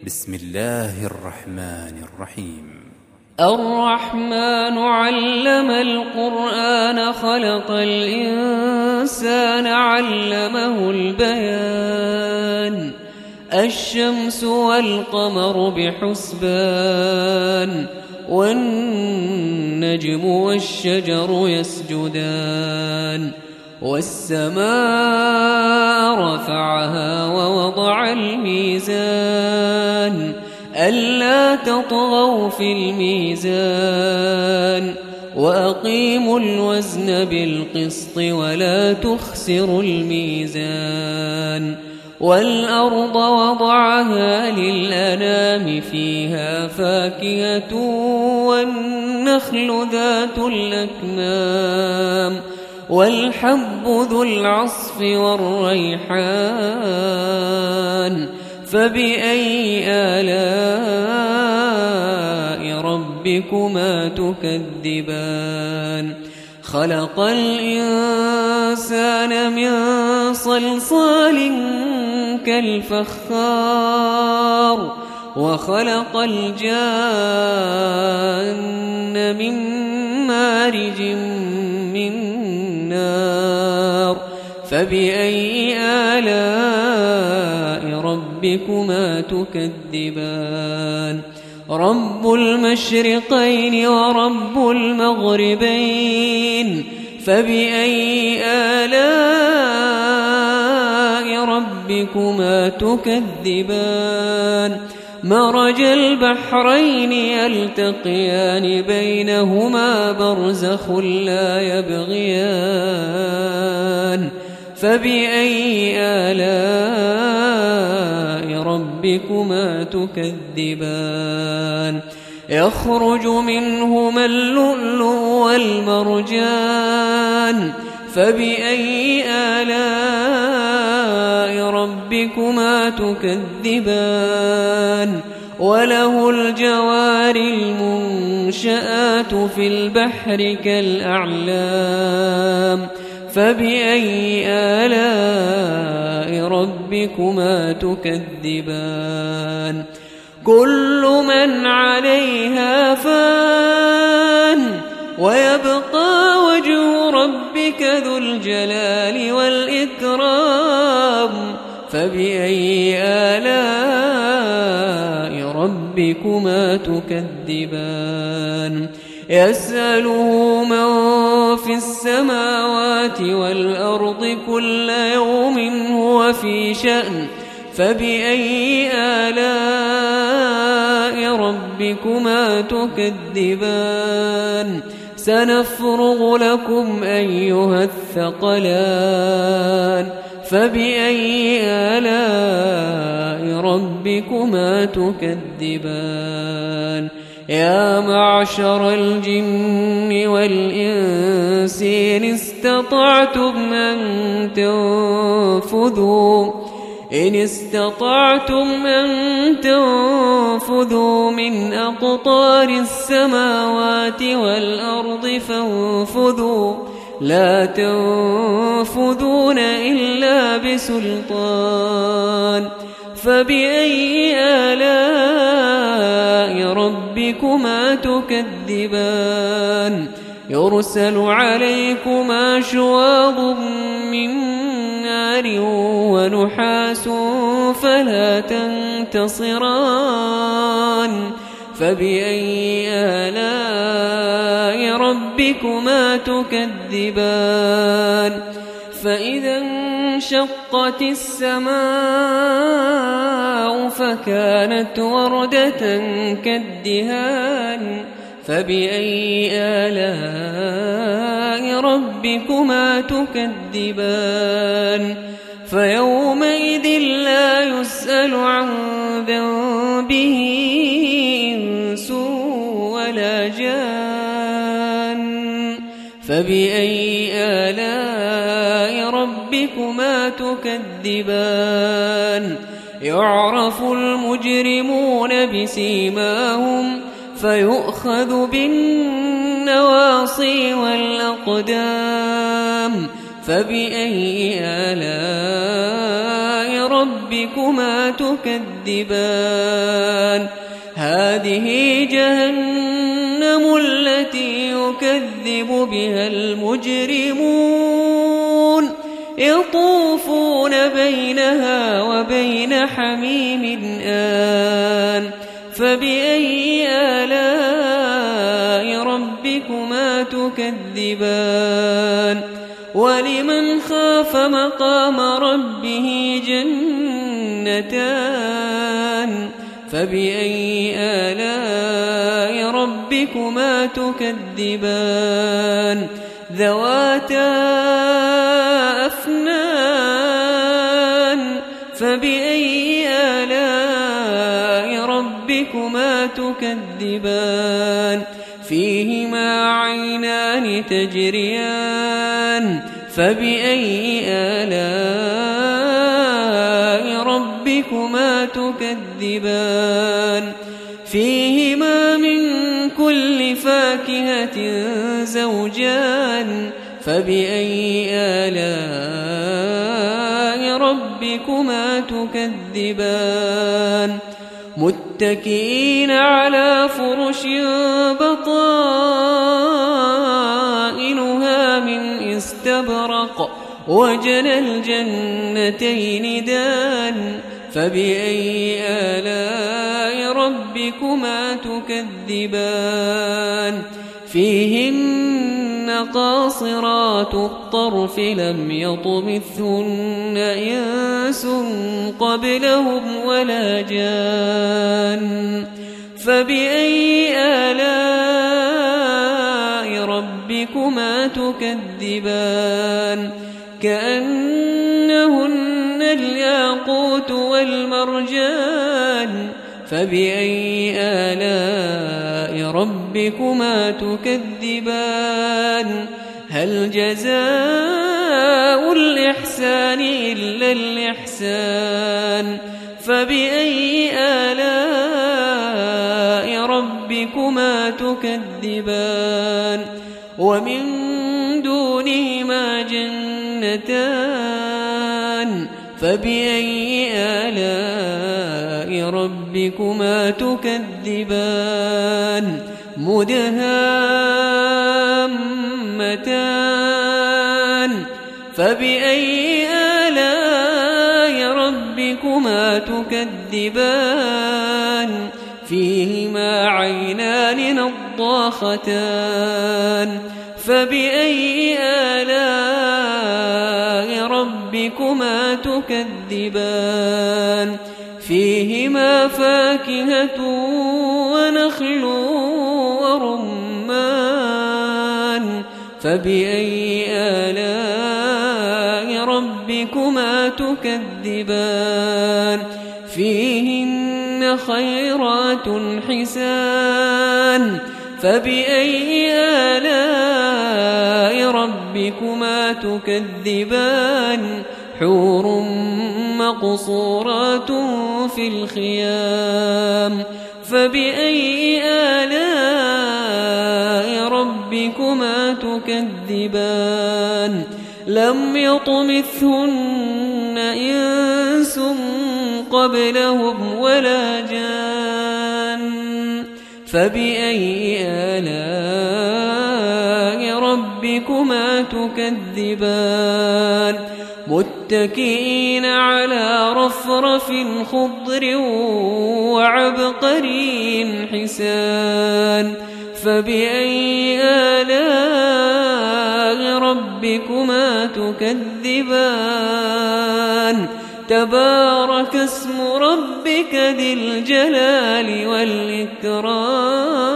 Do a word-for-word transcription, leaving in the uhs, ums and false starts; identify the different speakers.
Speaker 1: بسم الله الرحمن الرحيم.
Speaker 2: الرحمن علم القرآن خلق الإنسان علمه البيان الشمس والقمر بحسبان والنجم والشجر يسجدان والسماء رفعها ووضع الميزان ألا تطغوا في الميزان وأقيموا الوزن بالقسط ولا تخسروا الميزان والأرض وضعها للأنام فيها فاكهة والنخل ذات الأكمام والحب ذو العصف والريحان فبأي آلاء ربكما تكذبان خلق الإنسان من صلصال كالفخار وخلق الجان من مارج من نار فبأي آلاء ربكما تكذبان رب المشرقين ورب المغربين فبأي آلاء ربكما تكذبان مرج البحرين يلتقيان بينهما برزخ لا يبغيان فبأي آلاء ربكما تكذبان يخرج منهما اللؤلؤ والمرجان فبأي آلاء ربكما تكذبان وله الجوار المنشآت في البحر كالأعلام فبأي آلاء ربكما تكذبان كل من عليها فان ويبقى وجه ربك ذو الجلال والإكرام فبأي آلاء ربكما تكذبان يسأله من في السماوات والأرض كل يوم هو في شأن فبأي آلاء ربكما تكذبان سنفرغ لكم أيها الثقلان فبأي آلاء ربكما تكذبان يا معشر الجن والإنس إن استطعتم أن تنفذوا إن استطعتم أن تنفذوا من أقطار السماوات والأرض فانفذوا لا تنفذون إلا بسلطان فبأي آلاء ربكما تكذبان يرسل عليكما شواظ من نار ونحاس فلا تنتصران فبأي آلاء ربكما تكذبان فإذا انشقت السماء فكانت وردة كالدهان فبأي آلاء ربكما تكذبان فيومئذ لا يسأل عن ذنبه إنس ولا جان فبأي آلاء ربكما تكذبان يعرف المجرمون بسيماهم فيؤخذ بالنواصي والأقدام فبأي آلاء ربكما تكذبان هذه جهنم التي يكذب بها المجرمون يطوفون بينها وبين حميم آن فبأي آلاء ربكما تكذبان ولمن خاف مقام ربه جنتان فبأي آلاء ربكما تكذبان ذواتا أفنان فبأي آلاء ربكما تكذبان فيهما عينان تجريان فبأي آلاء ربكما تكذبان فيهما من كل فاكهة زوجان فبأي آلاء ربكما تكذبان متكئين على فرش بطائنها من استبرق وجنى الجنتين دان فبأي آلاء ربكما تكذبان فيهن قاصرات الطرف لم يطمثهن إنس قبلهم ولا جان فبأي آلاء ربكما تكذبان كأنهن الياقوت والمرجان فبأي آلاء ربكما تكذبان هل جزاء الإحسان إلا الإحسان فبأي آلاء ربكما تكذبان ومن دونهما جنتان فبأي آلاء ربكما تكذبان مدهامتان فبأي آلاء ربكما تكذبان فيهما عينان نضاختان فبأي آلاء ربكما تكذبان فيهما فاكهة ونخل ورمان فبأي آلاء ربكما تكذبان فيهن خيرات حسان فبأي آلاء ربكما تكذبان حور مقصورات في الخيام فبأي آلاء ربكما تكذبان لم يطمثهن إنس قبلهم ولا جان فبأي آلاء ربكما تكذبان متكئين على رفرف خضر وعبقري حسان فبأي آلاء ربكما تكذبان تبارك اسم ربك ذي الجلال والإكرام